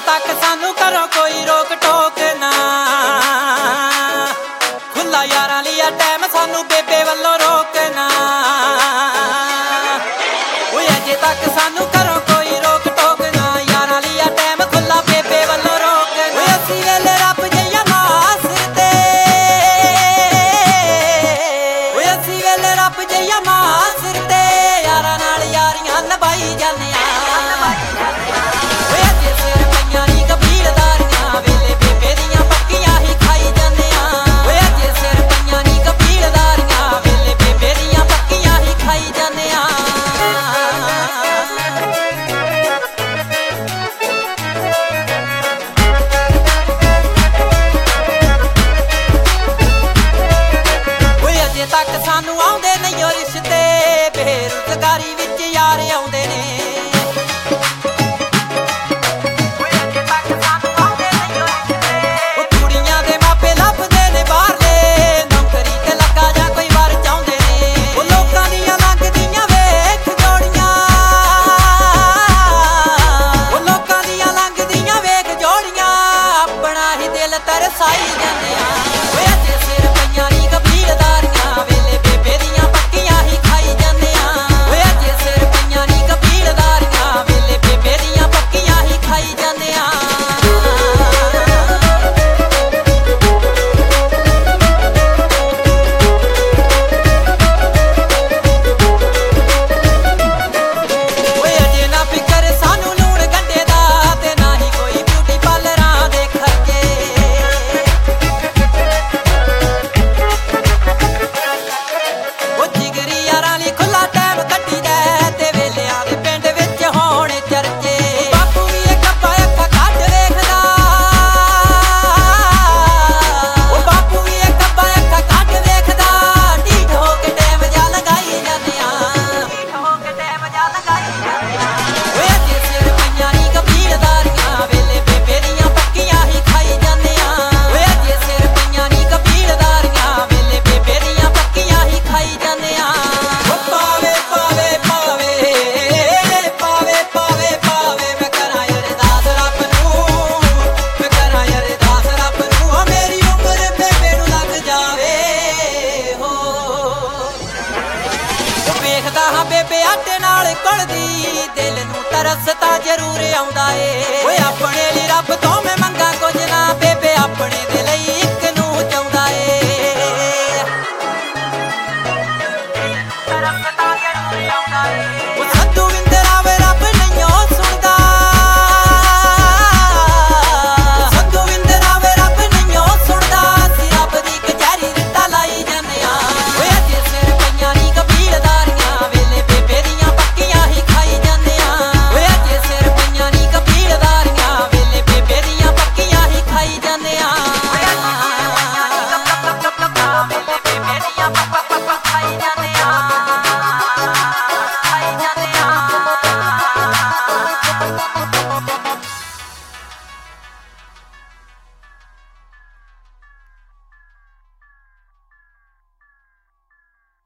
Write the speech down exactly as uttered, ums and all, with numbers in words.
तक सानू करो कोई रोक टोक ना, खुला यारां लिया टाइम सानू बेबे वल्लों रोकना। अजे तक सानू करो कोई रोक टोक ना, यारां लिया टाइम खुला बेबे वल्लों रोकना। असी वेले रब जिहियां मासरते, असी वेले रब जिहियां मासरते, यारां नाल यारियां निभाई जाने आ। तक सानू आउंदे नहीं ओ रिश्ते, बेरोजगारी विच यार आउंदे ने। कुड़ियां दे मापे लभदे ने बाहरले, नौकरी ते लगा जां कोई वार चाहुंदे ने। ओ लोकां दियां लंघदियां वेख जोड़ियां, ओ लोकां दियां लंघदियां वेख जोड़ियां, अपना ही दिल तरसाई जांदे आ। अजे सिर पईयां नी कबीलदारियां, बेबे आटे नाल घुलदी, दिल नूं तरस तां जरूर आउंदा ए। ओए अपने लई रब तों मैं मंगा कुछ ना, बेबे अपने दे लई इक नूं चाहुंदा ए। तरस तां जरूर आउंदा ए।